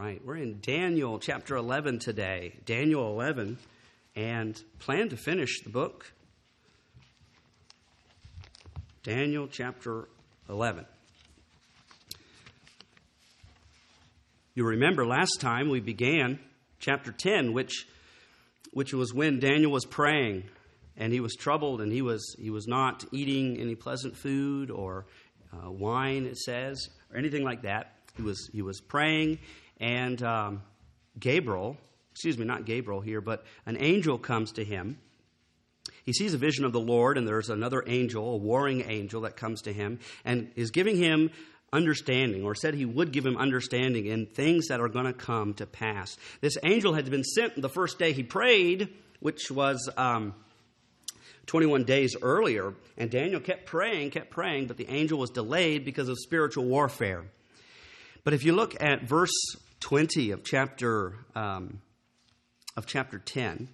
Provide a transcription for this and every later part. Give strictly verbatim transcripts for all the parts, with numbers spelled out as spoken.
right. We're in Daniel chapter eleven today. Daniel eleven, and plan to finish the book. Daniel chapter eleven. You remember last time we began chapter ten, which which was when Daniel was praying, and he was troubled, and he was he was not eating any pleasant food or uh, wine, it says, or anything like that. He was he was praying, and um, Gabriel, excuse me, not Gabriel here, but an angel comes to him. He sees a vision of the Lord, and there's another angel, a warring angel, that comes to him and is giving him understanding, or said he would give him understanding in things that are going to come to pass. This angel had been sent the first day he prayed, which was um, twenty-one days earlier, and Daniel kept praying, kept praying, but the angel was delayed because of spiritual warfare. But if you look at verse twenty of chapter um, of chapter ten,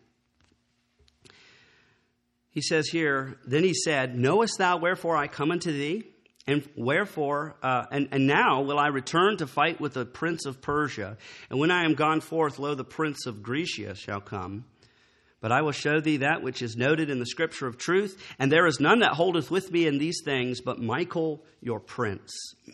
he says here, "Then he said, Knowest thou wherefore I come unto thee? And wherefore, uh, and, and now will I return to fight with the prince of Persia. And when I am gone forth, lo, the prince of Grecia shall come. But I will show thee that which is noted in the scripture of truth. And there is none that holdeth with me in these things, but Michael your prince."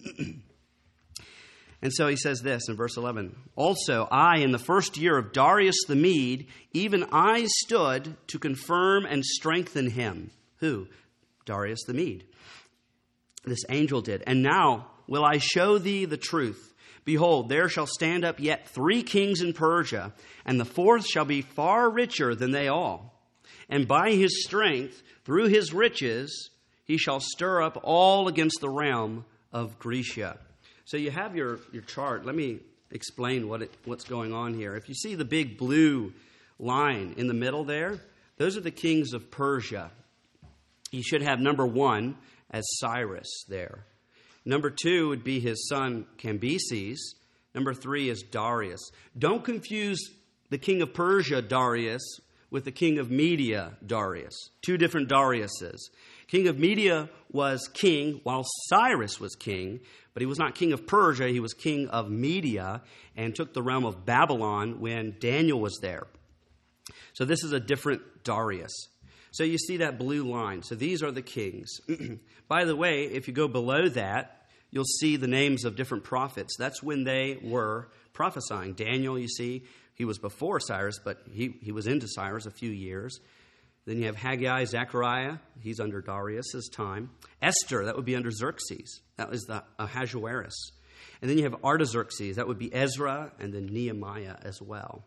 And so he says this in verse eleven, "Also I, in the first year of Darius the Mede, even I stood to confirm and strengthen him." Who? Darius the Mede. This angel did. "And now will I show thee the truth. Behold, there shall stand up yet three kings in Persia, and the fourth shall be far richer than they all. And by his strength, through his riches, he shall stir up all against the realm of Grecia." So you have your, your chart. Let me explain what it, what's going on here. If you see the big blue line in the middle there, those are the kings of Persia. You should have number one as Cyrus there. Number two would be his son Cambyses. Number three is Darius. Don't confuse the king of Persia, Darius, with the king of Media, Darius. Two different Dariuses. King of Media was king while Cyrus was king, but he was not king of Persia. He was king of Media and took the realm of Babylon when Daniel was there. So this is a different Darius. So you see that blue line. So these are the kings. By the way, if you go below that, you'll see the names of different prophets. That's when they were prophesying. Daniel, you see, he was before Cyrus, but he, he was into Cyrus a few years. Then you have Haggai, Zechariah. He's under Darius's time. Esther, that would be under Xerxes. That was the Ahasuerus. And then you have Artaxerxes. That would be Ezra, and then Nehemiah as well.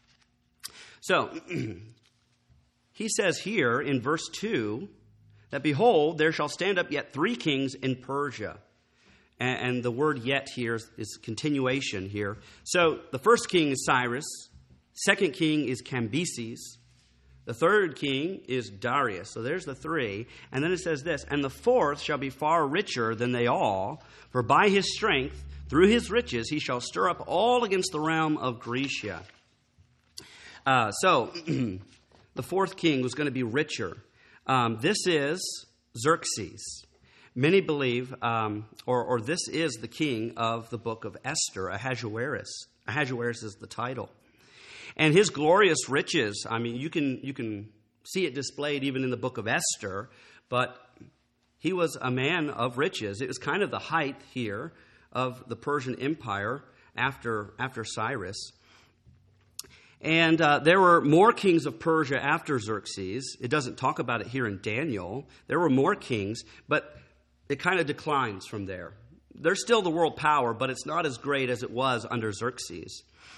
So he says here in verse two that, "Behold, there shall stand up yet three kings in Persia." And, and the word "yet" here is, is continuation here. So the first king is Cyrus. Second king is Cambyses. The third king is Darius. So there's the three. And then it says this, "And the fourth shall be far richer than they all, for by his strength, through his riches, he shall stir up all against the realm of Grecia." Uh, so the fourth king was going to be richer. Um, this is Xerxes. Many believe, um, or, or this is the king of the book of Esther, Ahasuerus. Ahasuerus is the title. And his glorious riches, I mean, you can you can see it displayed even in the book of Esther, but he was a man of riches. It was kind of the height here of the Persian Empire after, after Cyrus. And uh, there were more kings of Persia after Xerxes. It doesn't talk about it here in Daniel. There were more kings, but it kind of declines from there. They're still the world power, but it's not as great as it was under Xerxes.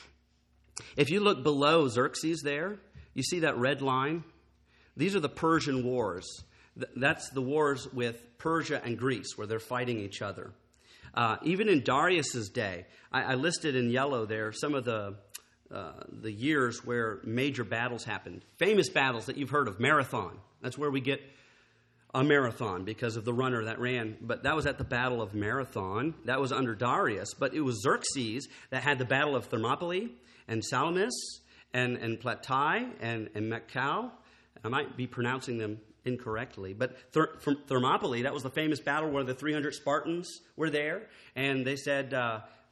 If you look below Xerxes there, you see that red line? These are the Persian wars. That's the wars with Persia and Greece, where they're fighting each other. Uh, even in Darius's day, I, I listed in yellow there some of the uh, the years where major battles happened. Famous battles that you've heard of. Marathon. That's where we get a marathon because of the runner that ran. But that was at the Battle of Marathon. That was under Darius. But it was Xerxes that had the Battle of Thermopylae and Salamis and, and Platai and, and Machao. I might be pronouncing them incorrectly. But Ther- Thermopylae, that was the famous battle where the three hundred Spartans were there. And they said, uh,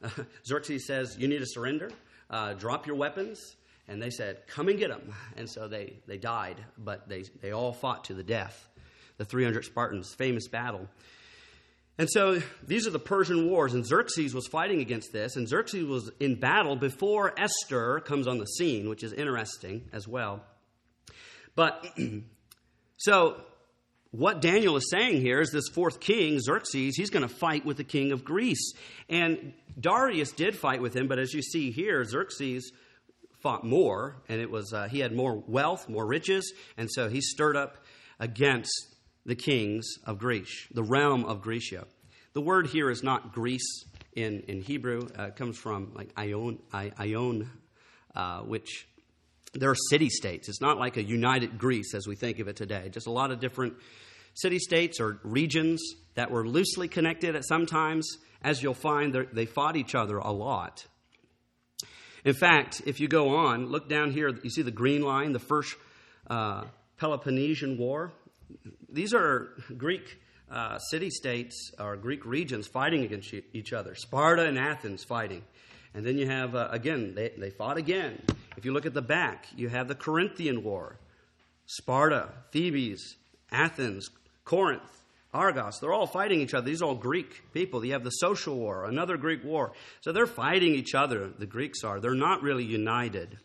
Xerxes says, you need to surrender, uh, drop your weapons. And they said, come and get them. And so they, they died, but they, they all fought to the death. The three hundred Spartans, famous battle. And so these are the Persian wars, and Xerxes was fighting against this, and Xerxes was in battle before Esther comes on the scene, which is interesting as well. But, so, what Daniel is saying here is this fourth king, Xerxes, he's going to fight with the king of Greece. And Darius did fight with him, but as you see here, Xerxes fought more, and it was uh, he had more wealth, more riches, and so he stirred up against the kings of Greece, the realm of Grecia. The word here is not Greece in, in Hebrew. Uh, it comes from like Ion, I, Ion uh, which there are city-states. It's not like a united Greece as we think of it today. Just a lot of different city-states or regions that were loosely connected at some times. As you'll find, they fought each other a lot. In fact, if you go on, look down here, you see the green line, the first uh, Peloponnesian War. These are Greek uh, city-states or Greek regions fighting against each other. Sparta and Athens fighting. And then you have, uh, again, they, they fought again. If you look at the back, you have the Corinthian War. Sparta, Thebes, Athens, Corinth, Argos. They're all fighting each other. These are all Greek people. You have the Social War, another Greek war. So they're fighting each other, the Greeks are. They're not really united.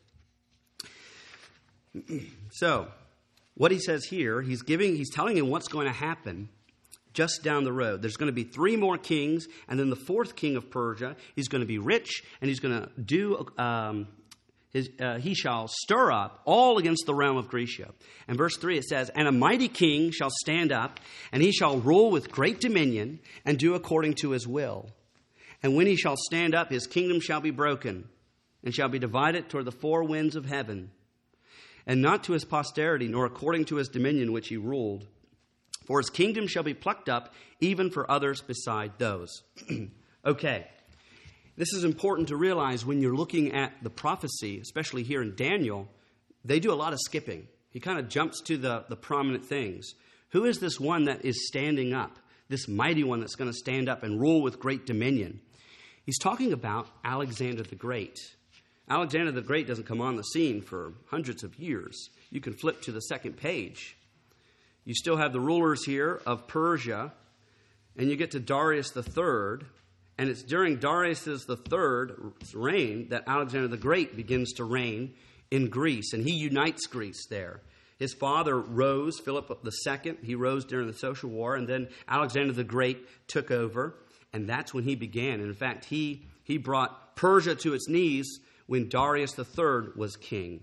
So, what he says here, he's giving, he's telling him what's going to happen just down the road. There's going to be three more kings, and then the fourth king of Persia, he's going to be rich, and he's going to do, um, his, uh, he shall stir up all against the realm of Grecia. And verse three, it says, and a mighty king shall stand up, and he shall rule with great dominion, and do according to his will. And when he shall stand up, his kingdom shall be broken, and shall be divided toward the four winds of heaven. And not to his posterity, nor according to his dominion which he ruled. For his kingdom shall be plucked up, even for others beside those. Okay, this is important to realize when you're looking at the prophecy, especially here in Daniel, they do a lot of skipping. He kind of jumps to the, the prominent things. Who is this one that is standing up? This mighty one that's going to stand up and rule with great dominion. He's talking about Alexander the Great. Alexander the Great doesn't come on the scene for hundreds of years. You can flip to the second page. You still have the rulers here of Persia, and you get to Darius the Third, and it's during Darius the Third's reign that Alexander the Great begins to reign in Greece, and he unites Greece there. His father rose, Philip the Second, he rose during the Social War, and then Alexander the Great took over, and that's when he began. And in fact, he, he brought Persia to its knees when Darius the Third was king.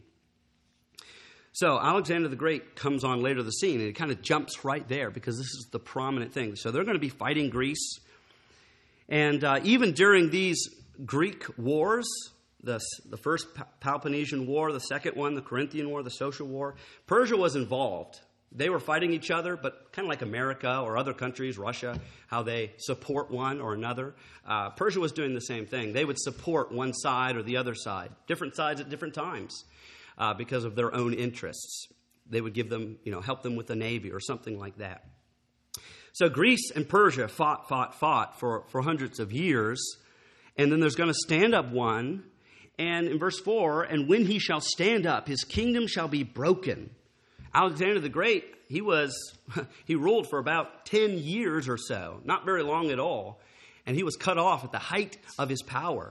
So Alexander the Great comes on later the scene, and it kind of jumps right there because this is the prominent thing. So they're going to be fighting Greece. And uh, even during these Greek wars, the, the first Peloponnesian War, the second one, the Corinthian War, the Social War, Persia was involved. They were fighting each other, but kind of like America or other countries, Russia, how they support one or another. Uh, Persia was doing the same thing. They would support one side or the other side, different sides at different times uh, because of their own interests. They would give them, you know, help them with the navy or something like that. So Greece and Persia fought, fought, fought for, for hundreds of years. And then there's going to stand up one. And in verse four, and when he shall stand up, his kingdom shall be broken. Alexander the Great, he was, he ruled for about ten years or so, not very long at all, and he was cut off at the height of his power.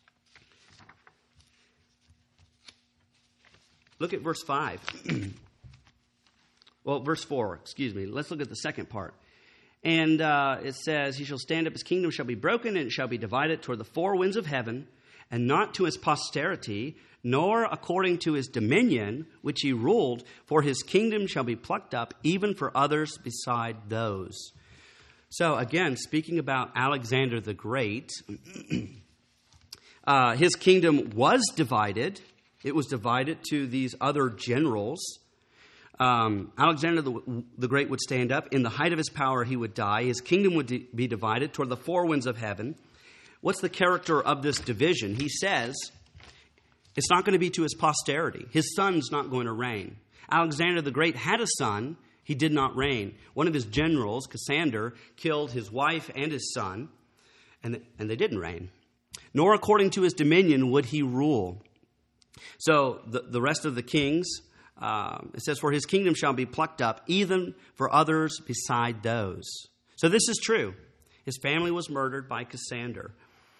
Look at verse five. Well, verse four, excuse me. Let's look at the second part. And uh, it says, he shall stand up, his kingdom shall be broken, and it shall be divided toward the four winds of heaven, and not to his posterity, nor according to his dominion, which he ruled, for his kingdom shall be plucked up, even for others beside those. So again, speaking about Alexander the Great, uh, his kingdom was divided. It was divided to these other generals. Um, Alexander the, the Great would stand up. In the height of his power, he would die. His kingdom would de- be divided toward the four winds of heaven. What's the character of this division? He says it's not going to be to his posterity. His son's not going to reign. Alexander the Great had a son. He did not reign. One of his generals, Cassander, killed his wife and his son, and, and they didn't reign. nor according to his dominion would he rule. So the, the rest of the kings, uh, it says, for his kingdom shall be plucked up, even for others beside those. So this is true. His family was murdered by Cassander.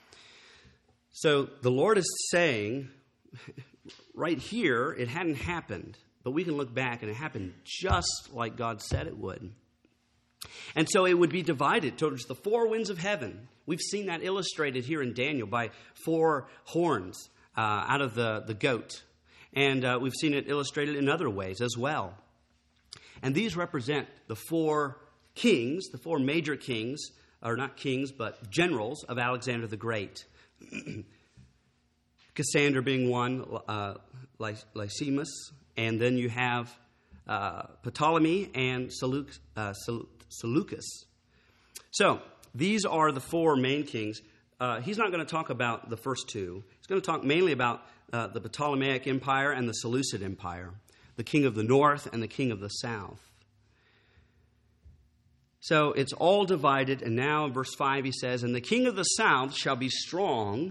So the Lord is saying, right here, it hadn't happened, but we can look back and it happened just like God said it would. And so it would be divided towards the four winds of heaven. We've seen that illustrated here in Daniel by four horns uh, out of the, the goat. And uh, we've seen it illustrated in other ways as well. And these represent the four kings, the four major kings, or not kings, but generals of Alexander the Great. Cassander being one, uh, Lysimus, and then you have uh, Ptolemy and Seleucus. Uh, Seleucus. So these are the four main kings. Uh, he's not going to talk about the first two. He's going to talk mainly about uh, the Ptolemaic Empire and the Seleucid Empire, the king of the north and the king of the south. So it's all divided, and now in verse five he says, and the king of the south shall be strong,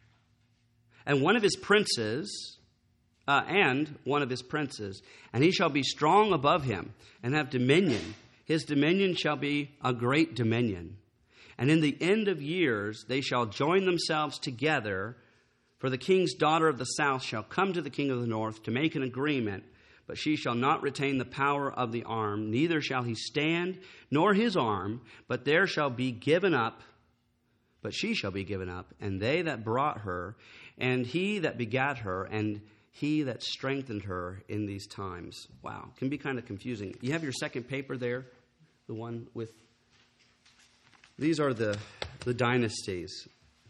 and one of his princes, uh, and one of his princes, and he shall be strong above him, and have dominion. His dominion shall be a great dominion. And in the end of years they shall join themselves together, for the king's daughter of the south shall come to the king of the north to make an agreement, but she shall not retain the power of the arm, neither shall he stand, nor his arm, but there shall be given up, but she shall be given up, and they that brought her, and he that begat her, and he that strengthened her in these times. Wow, can be kind of confusing. You have your second paper there, the one with, these are the, the dynasties.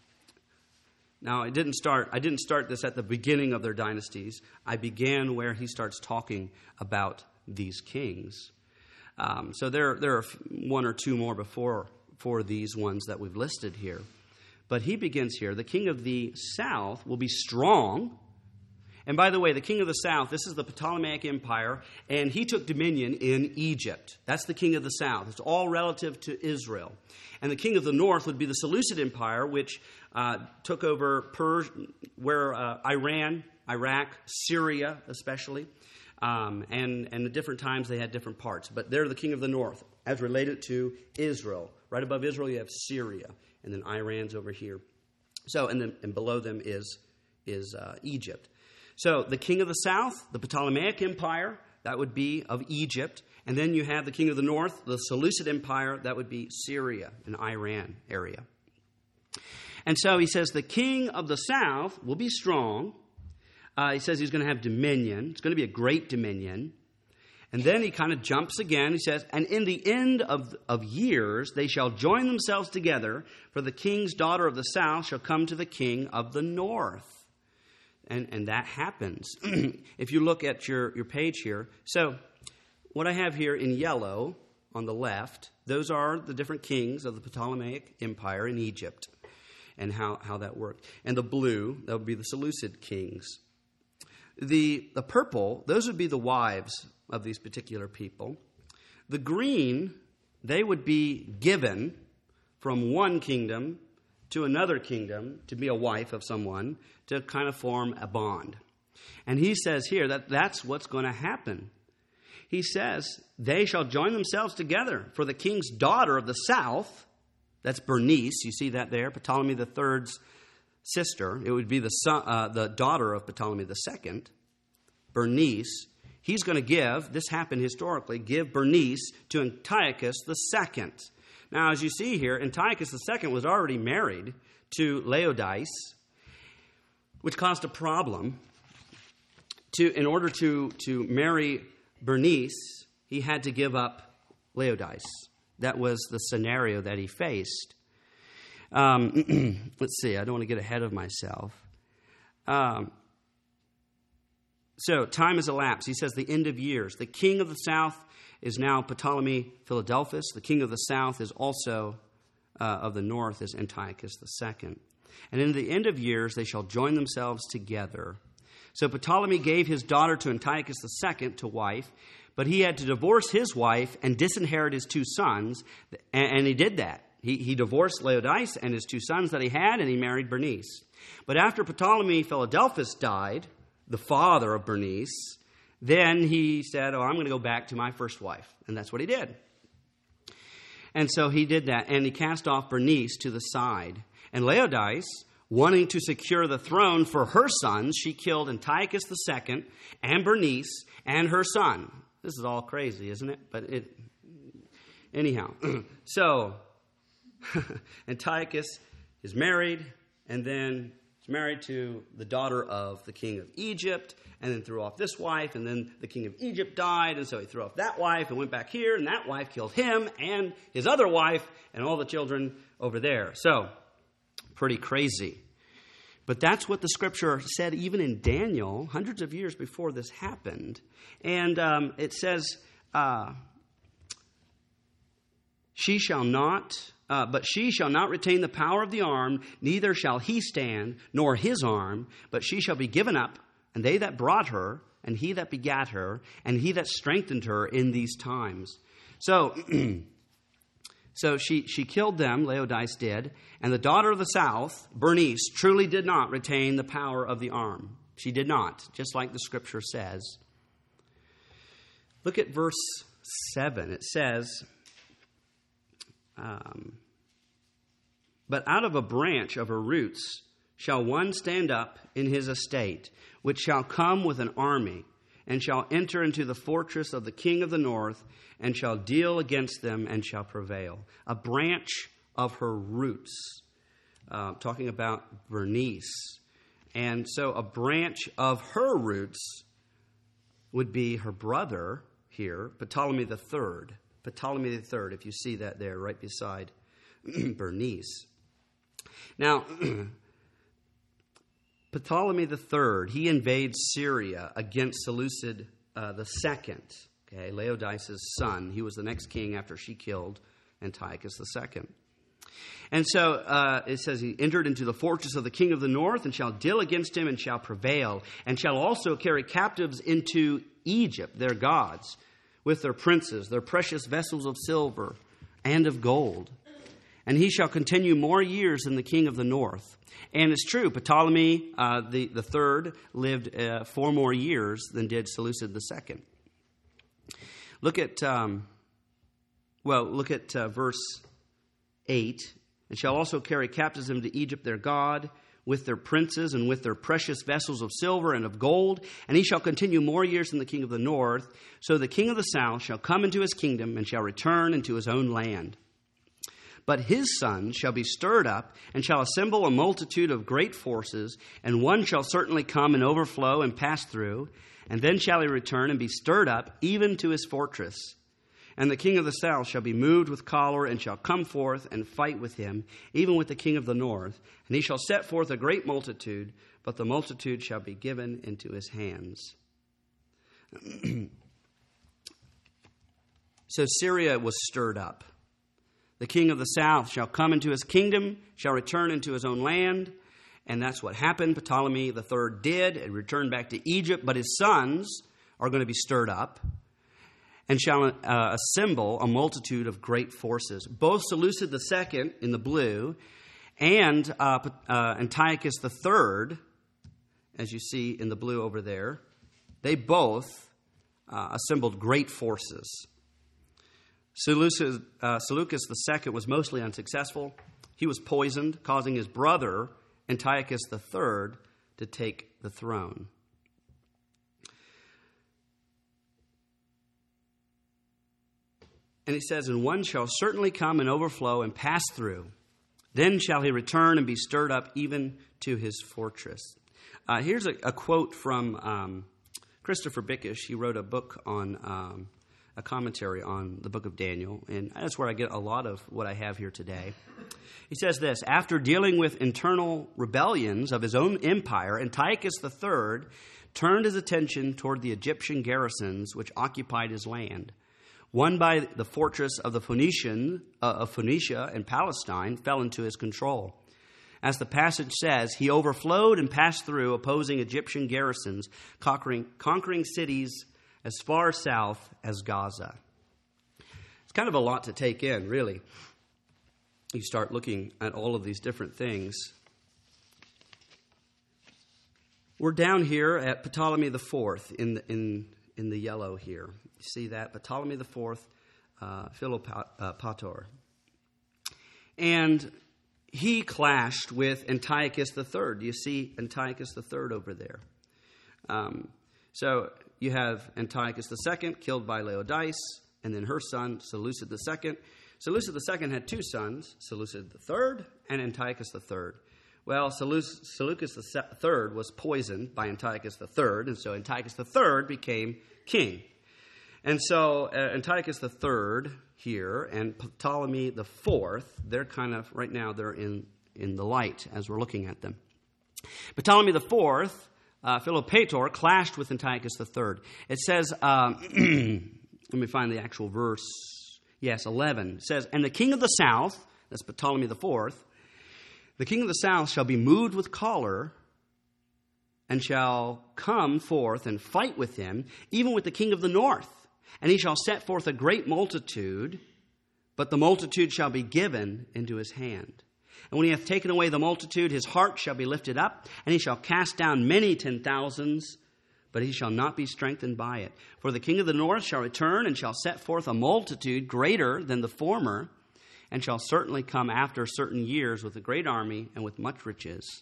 Now, I didn't start, I didn't start this at the beginning of their dynasties. I began where he starts talking about these kings. Um, so there, there are one or two more before for these ones that we've listed here. But he begins here, the king of the south will be strong. And by the way, the king of the south, this is the Ptolemaic Empire, and he took dominion in Egypt. That's the king of the south. It's all relative to Israel. And the king of the north would be the Seleucid Empire, which uh, took over Persia, where uh, Iran, Iraq, Syria especially, um, and, and at different times they had different parts. But they're the king of the north, as related to Israel. Right above Israel you have Syria, and then Iran's over here. So, and then and below them is, is uh, Egypt. So the king of the south, the Ptolemaic Empire, that would be of Egypt. And then you have the king of the north, the Seleucid Empire, that would be Syria and Iran area. And so he says the king of the south will be strong. Uh, he says he's going to have dominion. It's going to be a great dominion. And then he kind of jumps again. He says, and in the end of, of years they shall join themselves together, for the king's daughter of the south shall come to the king of the north. And and that happens. If you look at your, your page here. So what I have here in yellow on the left, those are the different kings of the Ptolemaic Empire in Egypt and how, how that worked. And the blue, that would be the Seleucid kings. The, the purple, those would be the wives of these particular people. The green, they would be given from one kingdom to another kingdom to be a wife of someone, to kind of form a bond. And he says here that that's what's going to happen. He says, they shall join themselves together, for the king's daughter of the south, that's Bernice, you see that there, Ptolemy the third's sister, it would be the son, uh, the daughter of Ptolemy the second, Bernice, he's going to give, this happened historically, give Bernice to Antiochus the second. Now, as you see here, Antiochus the second was already married to Laodice, which caused a problem. To, in order to, to marry Bernice, he had to give up Laodice. That was the scenario that he faced. Um, let's see, I don't want to get ahead of myself. Um, so, time has elapsed. He says the end of years. The king of the south is now Ptolemy Philadelphus. The king of the south is also, uh, of the north, is Antiochus the second. And in the end of years, they shall join themselves together. So Ptolemy gave his daughter to Antiochus the second to wife, but he had to divorce his wife and disinherit his two sons, and he did that. he, he divorced Laodice and his two sons that he had, and he married Bernice. But after Ptolemy Philadelphus died, the father of Bernice, then he said, oh, I'm going to go back to my first wife. And that's what he did. And so he did that, and he cast off Bernice to the side. And Laodice, wanting to secure the throne for her sons, she killed Antiochus the Second and Bernice and her son. This is all crazy, isn't it? But it, anyhow. So, Antiochus is married, and then he's married to the daughter of the king of Egypt, and then threw off this wife, and then the king of Egypt died, and so he threw off that wife and went back here, and that wife killed him and his other wife and all the children over there. So, pretty crazy. But that's what the scripture said even in Daniel, hundreds of years before this happened. And um, it says, uh, she shall not, uh, but she shall not retain the power of the arm, neither shall he stand, nor his arm, but she shall be given up, and they that brought her, and he that begat her, and he that strengthened her in these times. So, so she, she killed them, Laodice did, and the daughter of the south, Bernice, truly did not retain the power of the arm. She did not, just like the scripture says. Look at verse seven. It says, um, but out of a branch of her roots shall one stand up in his estate, which shall come with an army, and shall enter into the fortress of the king of the north, and shall deal against them, and shall prevail. A branch of her roots. Uh, talking about Bernice. And so a branch of her roots would be her brother here, Ptolemy the Third. Ptolemy the Third, if you see that there right beside Bernice. Now, Ptolemy the Third, he invades Syria against Seleucid uh, the Second, okay, Laodice's son. He was the next king after she killed Antiochus the Second. And so uh, it says he entered into the fortress of the king of the north, and shall deal against him, and shall prevail, and shall also carry captives into Egypt, their gods, with their princes, their precious vessels of silver and of gold. And he shall continue more years than the king of the north. And it's true, Ptolemy uh, the, the third lived uh, four more years than did Seleucid the second. Look at, um, well, look at uh, verse eight. And shall also carry captives into Egypt their God, with their princes and with their precious vessels of silver and of gold. And he shall continue more years than the king of the north. So the king of the south shall come into his kingdom, and shall return into his own land. But his sons shall be stirred up, and shall assemble a multitude of great forces, and one shall certainly come and overflow and pass through, and then shall he return and be stirred up, even to his fortress. And the king of the south shall be moved with choler, and shall come forth and fight with him, even with the king of the north. And he shall set forth a great multitude, but the multitude shall be given into his hands. So Syria was stirred up. The king of the south shall come into his kingdom, shall return into his own land. And that's what happened. Ptolemy the third did, and returned back to Egypt. But his sons are going to be stirred up, and shall uh, assemble a multitude of great forces. Both Seleucid the second in the blue, and uh, uh, Antiochus the third, as you see in the blue over there, they both uh, assembled great forces. Seleucus, uh, Seleucus the second was mostly unsuccessful. He was poisoned, causing his brother, Antiochus the third, to take the throne. And he says, and one shall certainly come and overflow and pass through. Then shall he return and be stirred up even to his fortress. Uh, here's a, a quote from um, Christopher Bickish. He wrote a book on, um, a commentary on the book of Daniel. And that's where I get a lot of what I have here today. He says this: after dealing with internal rebellions of his own empire, Antiochus the third turned his attention toward the Egyptian garrisons which occupied his land. Won by the fortress of the Phoenician uh, of Phoenicia and Palestine, fell into his control. As the passage says, he overflowed and passed through, opposing Egyptian garrisons, conquering, conquering cities as far south as Gaza. It's kind of a lot to take in, really. you start looking at all of these different things. We're down here at Ptolemy the Fourth in the, in in the yellow here. You see that? Ptolemy the Fourth, uh, Philopator. And he clashed with Antiochus the Third. You see Antiochus the Third over there. Um, so you have Antiochus the Second killed by Laodice, and then her son Seleucid the Second. Seleucid the Second had two sons, Seleucid the Third and Antiochus the Third. Well, Seleucus the Third was poisoned by Antiochus the Third, and so Antiochus the Third became king. And so uh, Antiochus the Third here and Ptolemy the Fourth, they're kind of, right now, they're in, in the light as we're looking at them. Ptolemy the Fourth, uh, Philopator, clashed with Antiochus the Third. It says, um, let me find the actual verse. Yes, eleven. It says, and the king of the south, that's Ptolemy the Fourth, the king of the south shall be moved with choler and shall come forth and fight with him, even with the king of the north. And he shall set forth a great multitude, but the multitude shall be given into his hand. And when he hath taken away the multitude, his heart shall be lifted up, and he shall cast down many ten thousands, but he shall not be strengthened by it. For the king of the north shall return and shall set forth a multitude greater than the former, and shall certainly come after certain years with a great army and with much riches.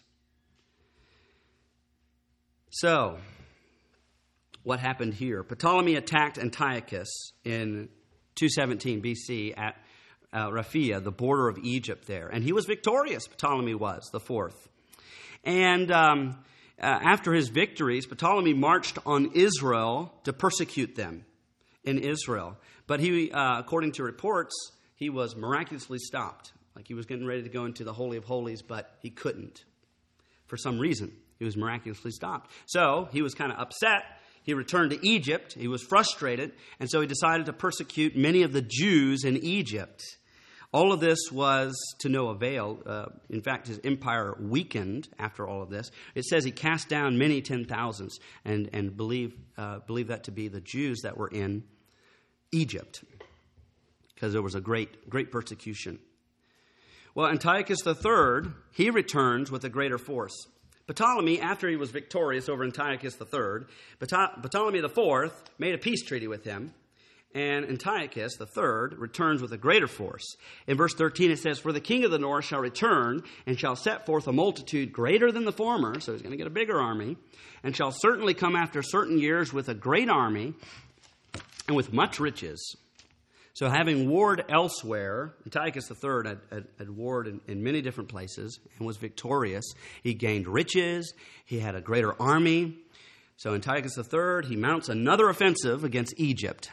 So, what happened here? Ptolemy attacked Antiochus in two seventeen B C at uh, Raphia, the border of Egypt there. And he was victorious, Ptolemy was, the fourth. And um, uh, after his victories, Ptolemy marched on Israel to persecute them in Israel. But he, uh, according to reports, he was miraculously stopped. Like he was getting ready to go into the Holy of Holies, but he couldn't. For some reason, he was miraculously stopped. So he was kind of upset. He returned to Egypt. He was frustrated. And so he decided to persecute many of the Jews in Egypt. All of this was to no avail. Uh, in fact, his empire weakened after all of this. It says he cast down many ten thousands and, and believe, uh, believe that to be the Jews that were in Egypt, because there was a great, great persecution. Well, Antiochus the Third, he returns with a greater force. Ptolemy, after he was victorious over Antiochus the Third, Ptolemy the Fourth made a peace treaty with him, and Antiochus the Third returns with a greater force. In verse thirteen it says, for the king of the north shall return and shall set forth a multitude greater than the former, so he's going to get a bigger army, and shall certainly come after certain years with a great army and with much riches. So having warred elsewhere, Antiochus the Third had, had, had warred in, in many different places and was victorious. He gained riches. He had a greater army. So Antiochus the Third, he mounts another offensive against Egypt.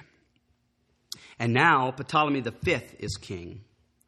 And now Ptolemy the Fifth is king.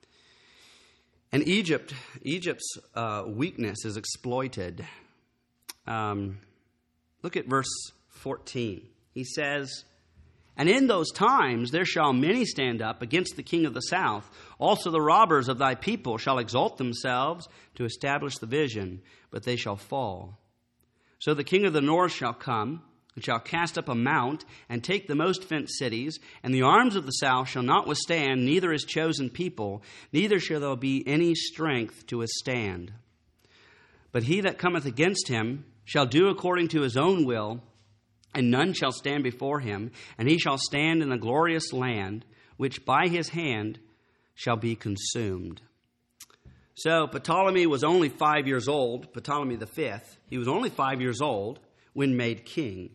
And Egypt, Egypt's uh, weakness is exploited. Um, look at verse fourteen. He says, and in those times there shall many stand up against the king of the south. Also the robbers of thy people shall exalt themselves to establish the vision, but they shall fall. So the king of the north shall come, and shall cast up a mount, and take the most fenced cities, and the arms of the south shall not withstand, neither his chosen people, neither shall there be any strength to withstand. But he that cometh against him shall do according to his own will, and none shall stand before him, and he shall stand in the glorious land, which by his hand shall be consumed. So Ptolemy was only five years old, Ptolemy the Fifth. He was only five years old when made king.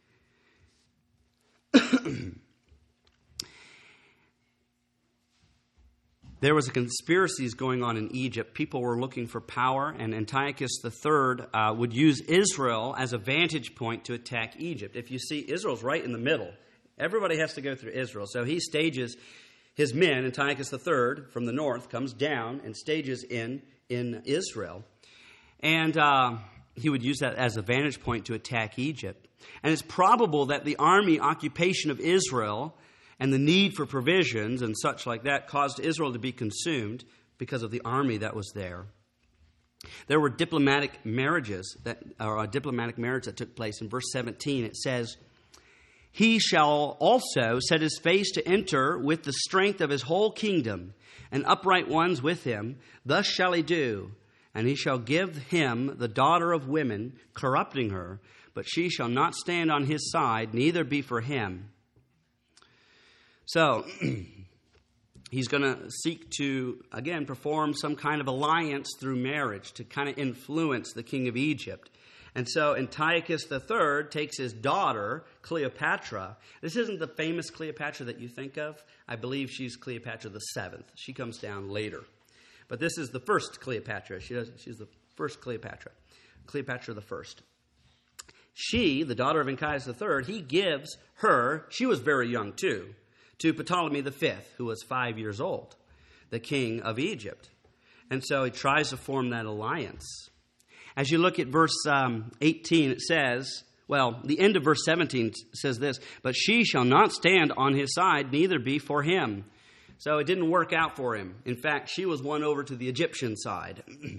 There was a conspiracies going on in Egypt. People were looking for power, and Antiochus the Third uh, would use Israel as a vantage point to attack Egypt. If you see, Israel's right in the middle. Everybody has to go through Israel. So he stages his men, Antiochus the Third, from the north, comes down and stages in, in Israel. And uh, he would use that as a vantage point to attack Egypt. And it's probable that the army occupation of Israel and the need for provisions and such like that caused Israel to be consumed because of the army that was there. There were diplomatic marriages, that, or a diplomatic marriage that took place. In verse seventeen, it says, He shall also set his face to enter with the strength of his whole kingdom, and upright ones with him. Thus shall he do. And he shall give him the daughter of women, corrupting her, but she shall not stand on his side, neither be for him. So, he's going to seek to, again, perform some kind of alliance through marriage to kind of influence the king of Egypt. And so Antiochus the third takes his daughter, Cleopatra. This isn't the famous Cleopatra that you think of. I believe she's Cleopatra the seventh. She comes down later. But this is the first Cleopatra. She does, she's the first Cleopatra. Cleopatra the first. She, the daughter of Antiochus the third, he gives her, she was very young too, to Ptolemy the fifth, who was five years old, the king of Egypt. And so he tries to form that alliance. As you look at verse um, eighteen, it says, well, the end of verse seventeen says this, but she shall not stand on his side, neither be for him. So it didn't work out for him. In fact, she was won over to the Egyptian side.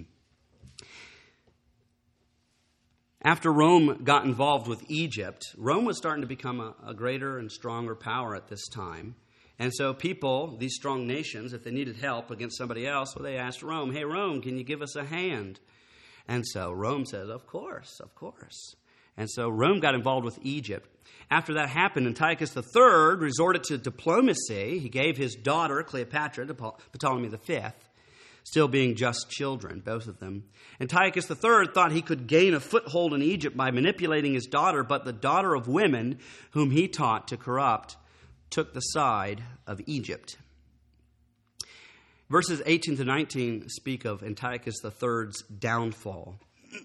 After Rome got involved with Egypt, Rome was starting to become a, a greater and stronger power at this time. And so people, these strong nations, if they needed help against somebody else, well, they asked Rome, hey, Rome, can you give us a hand? And so Rome says, of course, of course. And so Rome got involved with Egypt. After that happened, Antiochus the third resorted to diplomacy. He gave his daughter, Cleopatra, to Ptolemy the fifth, still being just children, both of them. Antiochus the third thought he could gain a foothold in Egypt by manipulating his daughter, but the daughter of women, whom he taught to corrupt, took the side of Egypt. Verses eighteen to nineteen speak of Antiochus the third's downfall.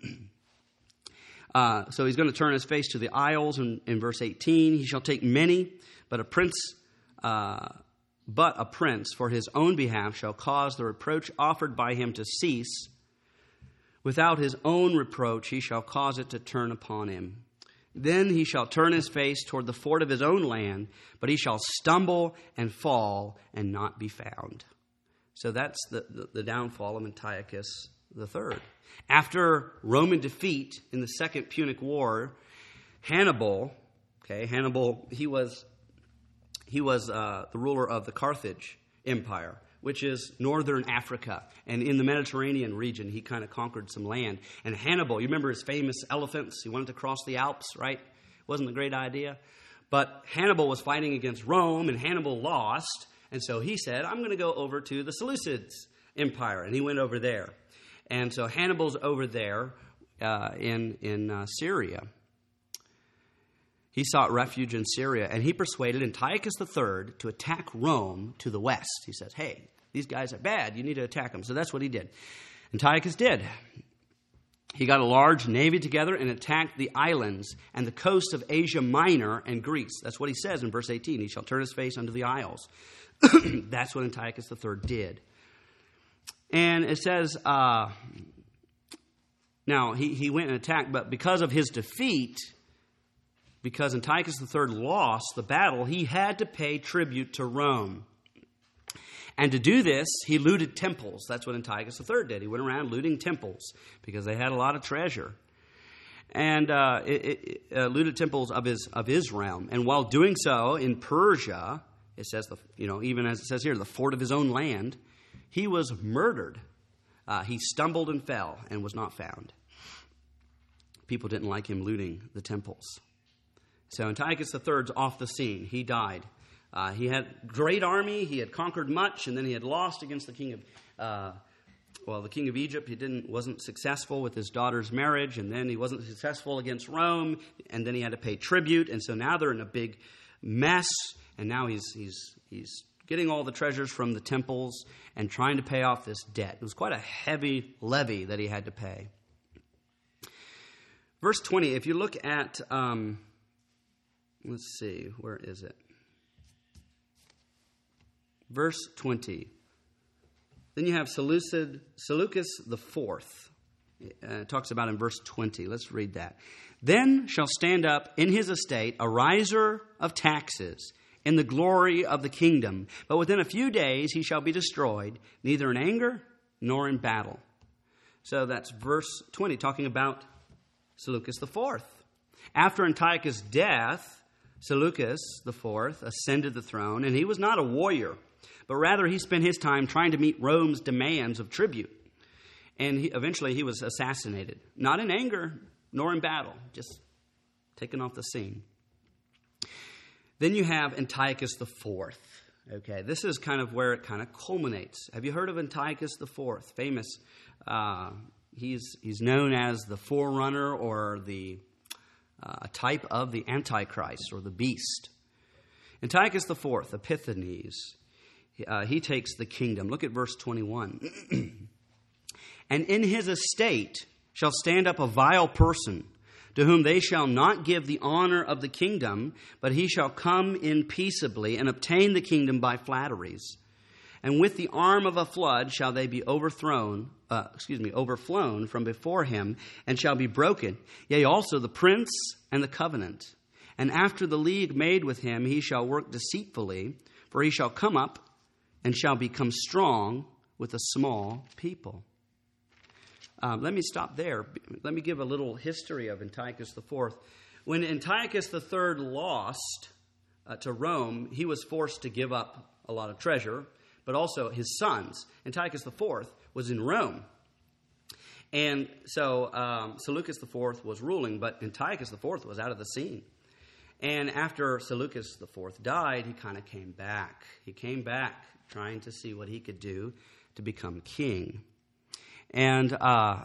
uh, so he's going to turn his face to the isles in, in verse eighteen. He shall take many, but a prince, uh, but a prince for his own behalf shall cause the reproach offered by him to cease. Without his own reproach he shall cause it to turn upon him. Then he shall turn his face toward the fort of his own land, but he shall stumble and fall and not be found. So that's the, the, the downfall of Antiochus the third. After Roman defeat in the Second Punic War, Hannibal, okay, Hannibal, he was he was uh, the ruler of the Carthage Empire, which is northern Africa. And in the Mediterranean region, he kind of conquered some land. And Hannibal, you remember his famous elephants? He wanted to cross the Alps, right? Wasn't a great idea. But Hannibal was fighting against Rome, and Hannibal lost. And so he said, I'm going to go over to the Seleucid Empire. And he went over there. And so Hannibal's over there uh, in, in uh, Syria. He sought refuge in Syria. And he persuaded Antiochus the third to attack Rome to the west. He says, hey, these guys are bad. You need to attack them. So that's what he did. Antiochus did. He got a large navy together and attacked the islands and the coast of Asia Minor and Greece. That's what he says in verse eighteen. He shall turn his face unto the isles. That's what Antiochus the third did. And it says, uh, now he, he went and attacked, but because of his defeat, because Antiochus the third lost the battle, he had to pay tribute to Rome. And to do this, he looted temples. That's what Antiochus the third did. He went around looting temples because they had a lot of treasure. And uh, it, it, uh, looted temples of his of his realm. And while doing so in Persia, it says, the, you know, even as it says here, the fort of his own land, he was murdered. Uh, he stumbled and fell and was not found. People didn't like him looting the temples. So Antiochus the third's off the scene. He died. Uh, he had a great army. He had conquered much, and then he had lost against the king of, uh, well, the king of Egypt. He didn't wasn't successful with his daughter's marriage, and then he wasn't successful against Rome, and then he had to pay tribute, and so now they're in a big mess, and now he's he's he's getting all the treasures from the temples and trying to pay off this debt. It was quite a heavy levy that he had to pay. Verse twenty. If you look at, um, let's see, where is it? Verse twenty. Then you have Seleucid, Seleucus the fourth. Uh, it talks about in verse twenty. Let's read that. Then shall stand up in his estate a riser of taxes in the glory of the kingdom. But within a few days he shall be destroyed, neither in anger nor in battle. So that's verse twenty, talking about Seleucus the fourth. After Antiochus' death, Seleucus the fourth ascended the throne, and he was not a warrior, but rather he spent his time trying to meet Rome's demands of tribute. And he, eventually he was assassinated, not in anger nor in battle, just taken off the scene. Then you have Antiochus the fourth. Okay, this is kind of where it kind of culminates. Have you heard of Antiochus the fourth? Famous. Uh, he's he's known as the forerunner or the uh, type of the Antichrist or the beast. Antiochus the fourth, Epiphanes. Uh, he takes the kingdom. Look at verse twenty-one. And in his estate shall stand up a vile person, to whom they shall not give the honor of the kingdom, but he shall come in peaceably and obtain the kingdom by flatteries. And with the arm of a flood shall they be overthrown, uh, excuse me, overflown from before him, and shall be broken. Yea, also the prince and the covenant. And after the league made with him, he shall work deceitfully, for he shall come up and shall become strong with a small people. Um, let me stop there. Let me give a little history of Antiochus the fourth. When Antiochus the third lost uh, to Rome, he was forced to give up a lot of treasure, but also his sons. Antiochus the fourth was in Rome. And so um, Seleucus the fourth was ruling, but Antiochus the fourth was out of the scene. And after Seleucus the fourth died, he kind of came back. He came back trying to see what he could do to become king. And uh,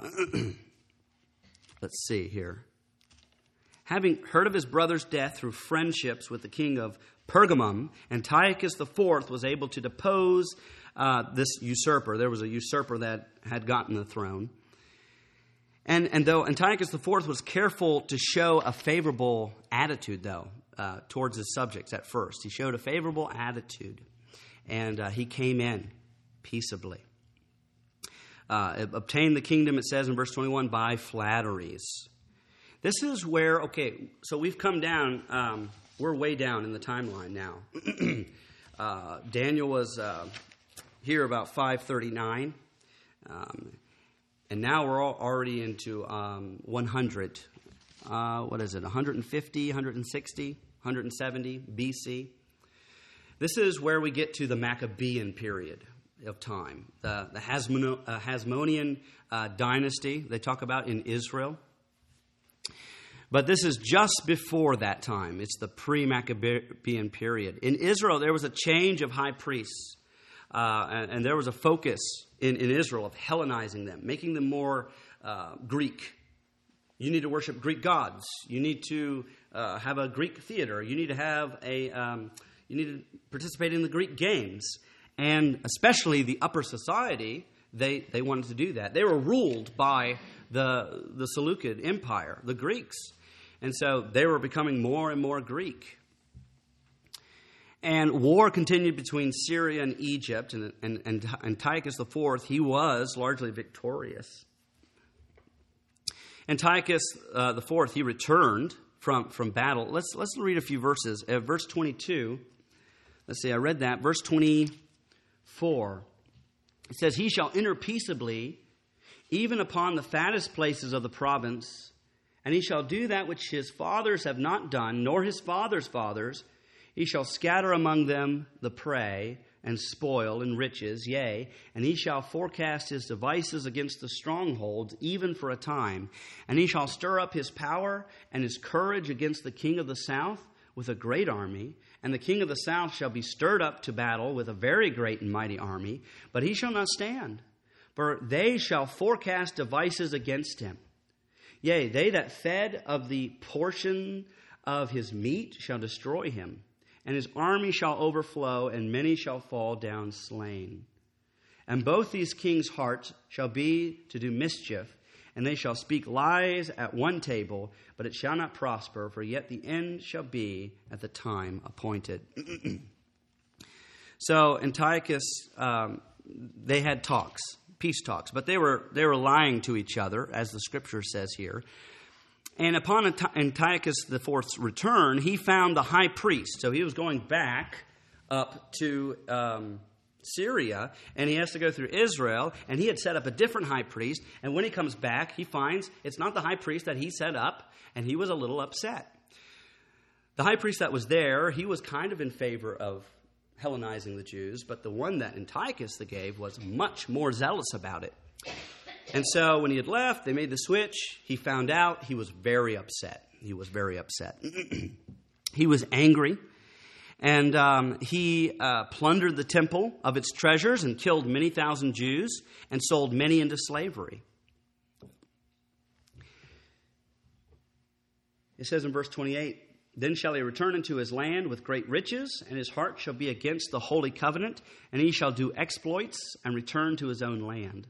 let's see here. Having heard of his brother's death through friendships with the king of Pergamum, Antiochus the fourth was able to depose uh, this usurper. There was a usurper that had gotten the throne. And, and though Antiochus the fourth was careful to show a favorable attitude, though, uh, towards his subjects at first, he showed a favorable attitude. And uh, he came in peaceably. Uh, obtained the kingdom, it says in verse twenty-one, by flatteries. This is where, okay, so we've come down, um, we're way down in the timeline now. uh, Daniel was uh, here about five thirty-nine, um, and now we're all already into um, one hundred. Uh, what is it, one fifty, one sixty, one seventy B C? This is where we get to the Maccabean period of time, the, the Hasmono, uh, Hasmonean uh, dynasty they talk about in Israel. But this is just before that time. It's the pre-Maccabean period. In Israel, there was a change of high priests, uh, and, and there was a focus in, in Israel of Hellenizing them, making them more uh, Greek. You need to worship Greek gods. You need to uh, have a Greek theater. You need to have a, um, you need to participate in the Greek games. And especially the upper society, they, they wanted to do that. They were ruled by the, the Seleucid Empire, the Greeks. And so they were becoming more and more Greek. And war continued between Syria and Egypt. And, and, and Antiochus the fourth, he was largely victorious. Antiochus uh, the fourth, he returned from, from battle. Let's, let's read a few verses. Uh, verse twenty-two. Let's see, I read that. Verse twenty-four. It says, he shall enter peaceably, even upon the fattest places of the province, and he shall do that which his fathers have not done, nor his fathers' fathers. He shall scatter among them the prey, and spoil and riches, yea, and he shall forecast his devices against the strongholds, even for a time. And he shall stir up his power and his courage against the king of the south with a great army. And the king of the south shall be stirred up to battle with a very great and mighty army, but he shall not stand, for they shall forecast devices against him. Yea, they that fed of the portion of his meat shall destroy him, and his army shall overflow, and many shall fall down slain. And both these kings' hearts shall be to do mischief, and they shall speak lies at one table, but it shall not prosper, for yet the end shall be at the time appointed. So Antiochus, um, they had talks, peace talks, but they were they were lying to each other, as the scripture says here. And upon Antiochus the fourth's return, he found the high priest. So he was going back up to um, Syria, and he has to go through Israel, and he had set up a different high priest. And when he comes back, he finds it's not the high priest that he set up, and he was a little upset. The high priest that was there, he was kind of in favor of Hellenizing the Jews, but the one that Antiochus the gave was much more zealous about it. And so when he had left, they made the switch. He found out. He was very upset. He was very upset. He was angry. And um, he uh, plundered the temple of its treasures and killed many thousand Jews and sold many into slavery. It says in verse twenty-eight, "Then shall he return into his land with great riches, and his heart shall be against the holy covenant, and he shall do exploits and return to his own land."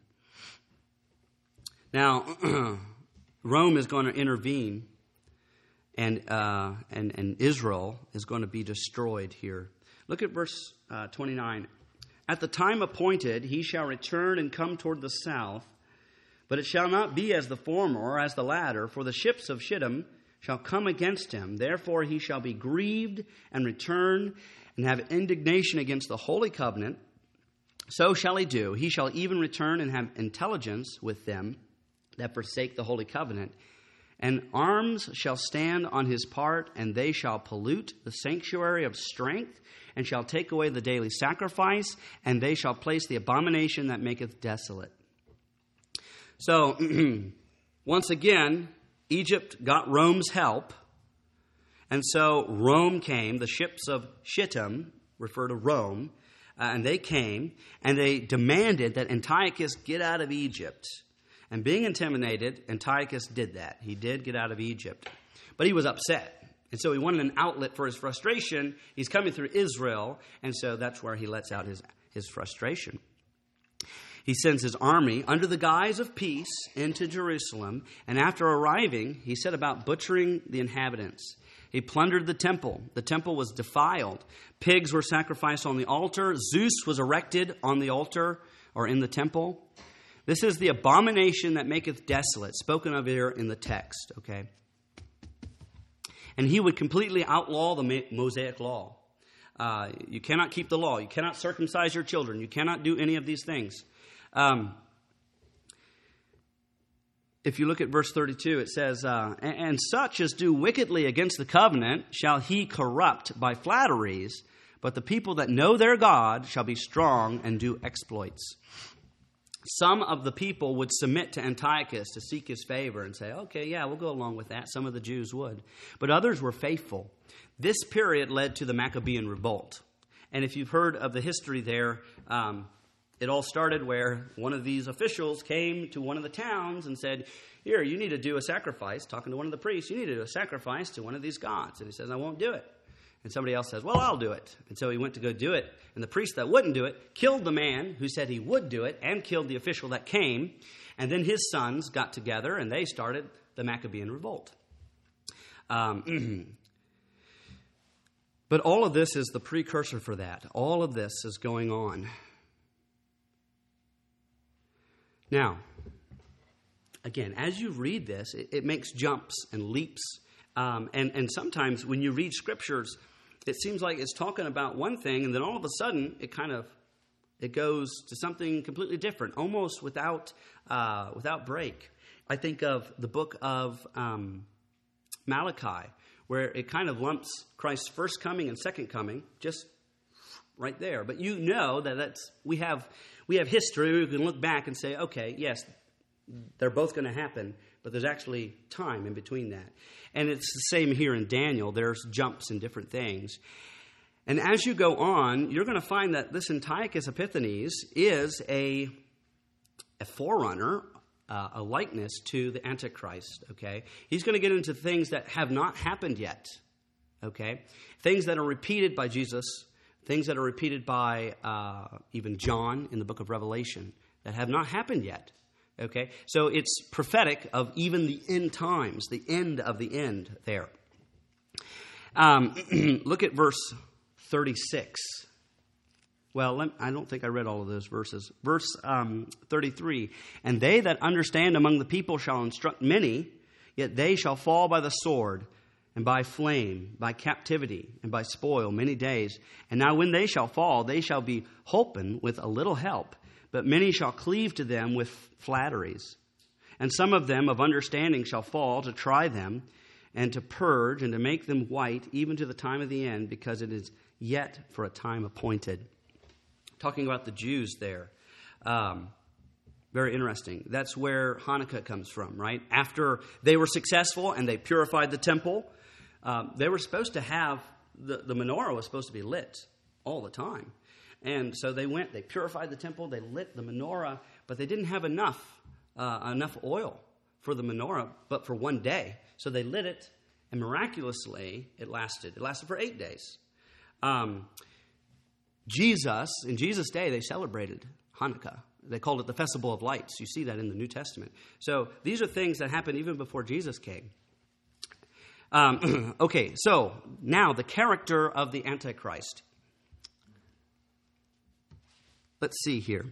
Now, Rome is going to intervene, and, uh, and and Israel is going to be destroyed here. Look at verse uh, twenty-nine. "At the time appointed he shall return and come toward the south, but it shall not be as the former or as the latter, for the ships of Shittim shall come against him. Therefore he shall be grieved and return and have indignation against the holy covenant. So shall he do. He shall even return and have intelligence with them that forsake the holy covenant. And arms shall stand on his part, and they shall pollute the sanctuary of strength, and shall take away the daily sacrifice, and they shall place the abomination that maketh desolate." So, once again, Egypt got Rome's help, and so Rome came. The ships of Shittim refer to Rome, uh, and they came, and they demanded that Antiochus get out of Egypt. And being intimidated, Antiochus did that. He did get out of Egypt. But he was upset. And so he wanted an outlet for his frustration. He's coming through Israel, and so that's where he lets out his, his frustration. He sends his army under the guise of peace into Jerusalem, and after arriving, he set about butchering the inhabitants. He plundered the temple. The temple was defiled. Pigs were sacrificed on the altar. Zeus was erected on the altar or in the temple. This is the abomination that maketh desolate, spoken of here in the text, okay? And he would completely outlaw the Mosaic law. Uh, you cannot keep the law. You cannot circumcise your children. You cannot do any of these things. Um, if you look at verse thirty-two, it says, uh, and, and such as do wickedly against the covenant shall he corrupt by flatteries, but the people that know their God shall be strong and do exploits. Some of the people would submit to Antiochus to seek his favor and say, okay, yeah, we'll go along with that. Some of the Jews would. But others were faithful. This period led to the Maccabean revolt. And if you've heard of the history there, um, it all started where one of these officials came to one of the towns and said, here, you need to do a sacrifice. Talking to one of the priests, you need to do a sacrifice to one of these gods. And he says, I won't do it. And somebody else says, well, I'll do it. And so he went to go do it. And the priest that wouldn't do it killed the man who said he would do it and killed the official that came. And then his sons got together and they started the Maccabean revolt. Um, but all of this is the precursor for that. All of this is going on. Now, again, as you read this, it, it makes jumps and leaps. Um, and, and sometimes when you read scriptures, it seems like it's talking about one thing, and then all of a sudden, it kind of it goes to something completely different, almost without uh, without break. I think of the book of um, Malachi, where it kind of lumps Christ's first coming and second coming just right there. But you know that that's we have we have history. We can look back and say, okay, yes, they're both going to happen, but there's actually time in between that. And it's the same here in Daniel. There's jumps in different things. And as you go on, you're going to find that this Antiochus Epiphanes is a, a forerunner, uh, a likeness to the Antichrist, okay? He's going to get into things that have not happened yet, okay? Things that are repeated by Jesus, things that are repeated by uh, even John in the book of Revelation that have not happened yet. Okay, so it's prophetic of even the end times, the end of the end there. Um, look at verse thirty-six. Well, let, I don't think I read all of those verses. Verse um, thirty-three. And they that understand among the people shall instruct many, yet they shall fall by the sword, and by flame, by captivity, and by spoil many days. And now when they shall fall, they shall be holpen with a little help. But many shall cleave to them with flatteries. And some of them of understanding shall fall to try them, and to purge and to make them white even to the time of the end, because it is yet for a time appointed. Talking about the Jews there. Um, very interesting. That's where Hanukkah comes from, right? After they were successful and they purified the temple, um, they were supposed to have, the, the menorah was supposed to be lit all the time. And so they went, they purified the temple, they lit the menorah, but they didn't have enough, uh, enough oil for the menorah, but for one day. So they lit it, and miraculously, it lasted. It lasted for eight days. Um, Jesus, in Jesus' day, they celebrated Hanukkah. They called it the Festival of Lights. You see that in the New Testament. So these are things that happened even before Jesus came. Um, okay, so now the character of the Antichrist. Let's see here.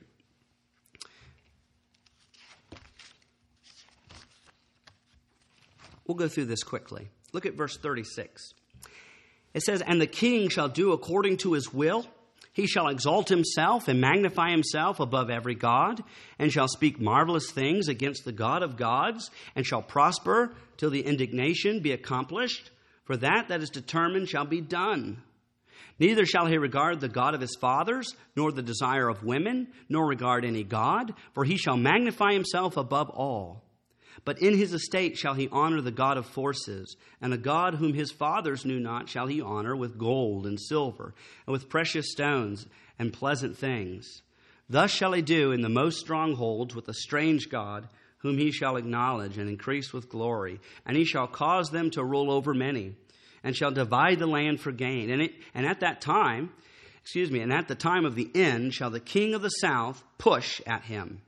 We'll go through this quickly. Look at verse thirty-six. It says, "And the king shall do according to his will. He shall exalt himself and magnify himself above every god, and shall speak marvelous things against the God of gods, and shall prosper till the indignation be accomplished. For that that is determined shall be done. Neither shall he regard the God of his fathers, nor the desire of women, nor regard any god, for he shall magnify himself above all. But in his estate shall he honor the God of forces, and a God whom his fathers knew not shall he honor with gold and silver, and with precious stones and pleasant things. Thus shall he do in the most strongholds with a strange God, whom he shall acknowledge and increase with glory. And he shall cause them to rule over many, and shall divide the land for gain. And, it, and at that time, excuse me, and at the time of the end shall the king of the south push at him."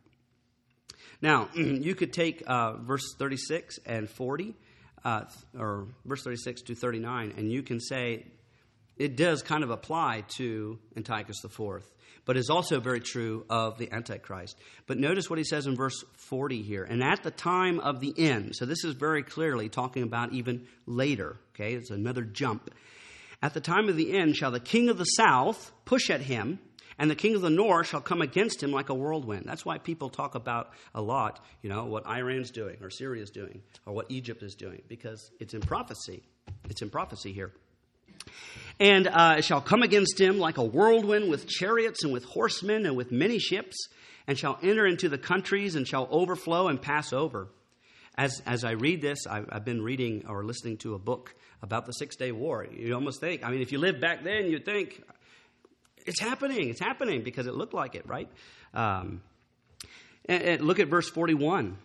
Now, you could take uh, verse thirty-six and forty, uh, or verse thirty-six to thirty-nine, and you can say it does kind of apply to Antiochus the Fourth, but is also very true of the Antichrist. But notice what he says in verse forty here, "And at the time of the end," so this is very clearly talking about even later, okay? It's another jump. "At the time of the end shall the king of the south push at him, and the king of the north shall come against him like a whirlwind." That's why people talk about a lot, you know, what Iran's doing or Syria's doing or what Egypt is doing, because it's in prophecy. It's in prophecy here. "And uh, it shall come against him like a whirlwind with chariots and with horsemen and with many ships, and shall enter into the countries and shall overflow and pass over." As as I read this, I've, I've been reading or listening to a book about the Six-Day War. You almost think, I mean, if you lived back then, you'd think, It's happening. It's happening because it looked like it, right? Um, and, and look at verse forty-one.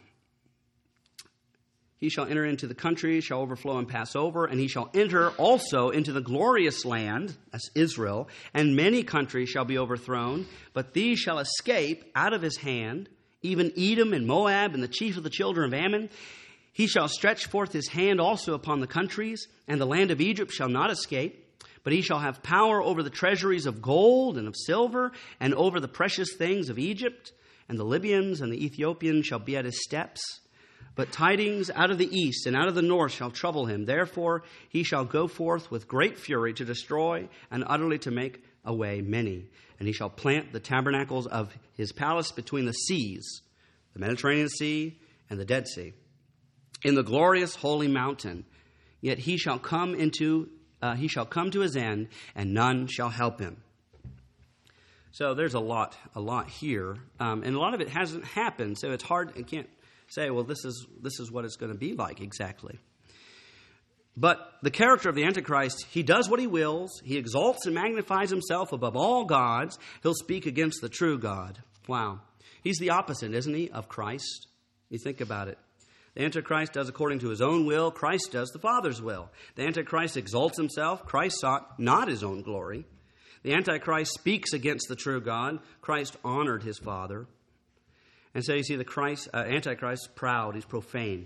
"He shall enter into the country, shall overflow and pass over, and he shall enter also into the glorious land," that's Israel, "and many countries shall be overthrown, but these shall escape out of his hand, even Edom and Moab and the chief of the children of Ammon. He shall stretch forth his hand also upon the countries, and the land of Egypt shall not escape. But he shall have power over the treasuries of gold and of silver, and over the precious things of Egypt. And the Libyans and the Ethiopians shall be at his steps. But tidings out of the east and out of the north shall trouble him. Therefore he shall go forth with great fury to destroy and utterly to make away many. And he shall plant the tabernacles of his palace between the seas, the Mediterranean Sea and the Dead Sea, in the glorious holy mountain. Yet he shall come into Uh, he shall come to his end, and none shall help him." So there's a lot, a lot here, um, and a lot of it hasn't happened. So it's hard. I can't say, well, this is this is what it's going to be like exactly. But the character of the Antichrist, he does what he wills. He exalts and magnifies himself above all gods. He'll speak against the true God. Wow, he's the opposite, isn't he, of Christ? You think about it. The Antichrist does according to his own will. Christ does the Father's will. The Antichrist exalts himself. Christ sought not his own glory. The Antichrist speaks against the true God. Christ honored his Father. And so you see the Christ, uh, Antichrist is proud. He's profane.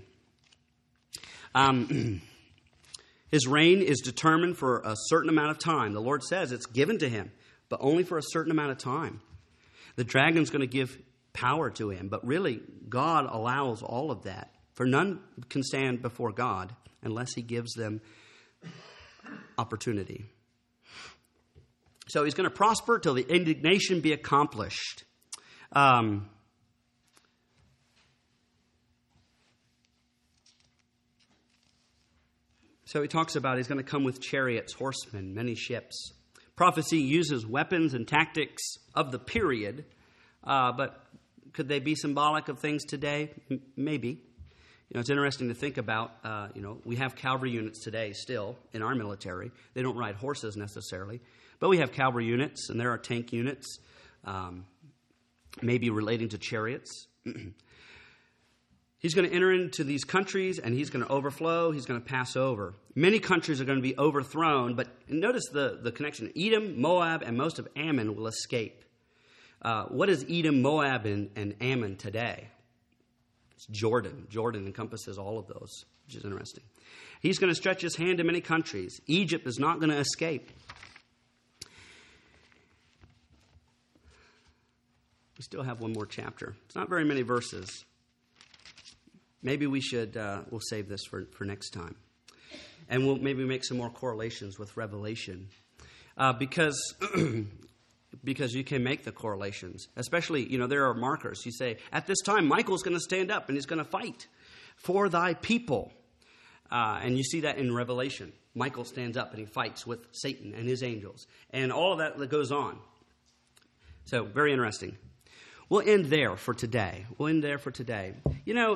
Um, his reign is determined for a certain amount of time. The Lord says it's given to him, but only for a certain amount of time. The dragon's going to give power to him, but really God allows all of that. For none can stand before God unless he gives them opportunity. So he's going to prosper till the indignation be accomplished. Um, So he talks about he's going to come with chariots, horsemen, many ships. Prophecy uses weapons and tactics of the period, uh, but could they be symbolic of things today? M- maybe. You know, it's interesting to think about, uh, you know, we have cavalry units today still in our military. They don't ride horses necessarily, but we have cavalry units, and there are tank units, um, maybe relating to chariots. He's going to enter into these countries, and he's going to overflow. He's going to pass over. Many countries are going to be overthrown, but notice the, the connection. Edom, Moab, and most of Ammon will escape. Uh, what is Edom, Moab, and, and Ammon today? It's Jordan. Jordan encompasses all of those, which is interesting. He's going to stretch his hand to many countries. Egypt is not going to escape. We still have one more chapter. It's not very many verses. Maybe we should, uh, we'll save this for, for next time. And we'll maybe make some more correlations with Revelation. Uh, because, because you can make the correlations. Especially, you know, there are markers. You say, at this time, Michael's going to stand up and he's going to fight for thy people. Uh, and you see that in Revelation. Michael stands up and he fights with Satan and his angels. And all of that that goes on. So, very interesting. We'll end there for today. We'll end there for today. You know,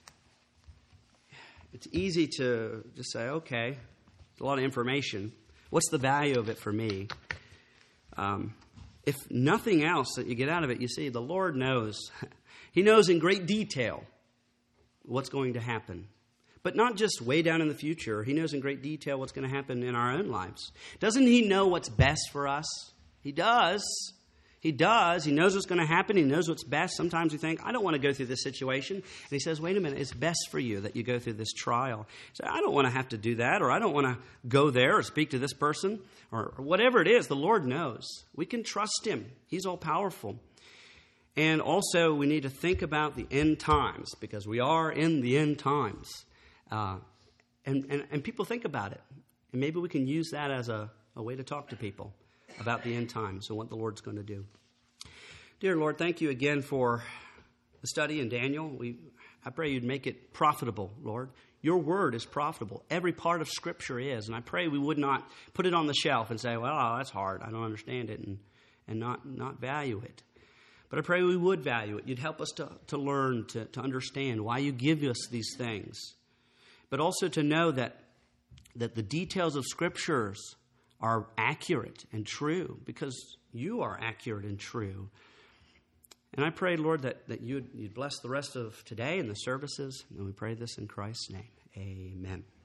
it's easy to just say, okay, it's a lot of information. What's the value of it for me? Um, if nothing else that you get out of it, you see, the Lord knows. He knows in great detail what's going to happen. But not just way down in the future. He knows in great detail what's going to happen in our own lives. Doesn't he know what's best for us? He does. He does. He knows what's going to happen. He knows what's best. Sometimes we think, I don't want to go through this situation. And he says, wait a minute, it's best for you that you go through this trial. So I don't want to have to do that, or I don't want to go there or speak to this person, or whatever it is. The Lord knows. We can trust him. He's all powerful. And also we need to think about the end times, because we are in the end times. Uh, and, and, and people think about it. And maybe we can use that as a, a way to talk to people about the end times and what the Lord's going to do. Dear Lord, thank you again for the study in Daniel. We, I pray you'd make it profitable, Lord. Your word is profitable. Every part of Scripture is. And I pray we would not put it on the shelf and say, well, oh, that's hard. I don't understand it, and, and not, not value it. But I pray we would value it. You'd help us to, to learn, to, to understand why you give us these things. But also to know that, that the details of Scriptures are accurate and true, because you are accurate and true. And I pray, Lord, that, that you'd, you'd bless the rest of today and the services. And we pray this in Christ's name. Amen.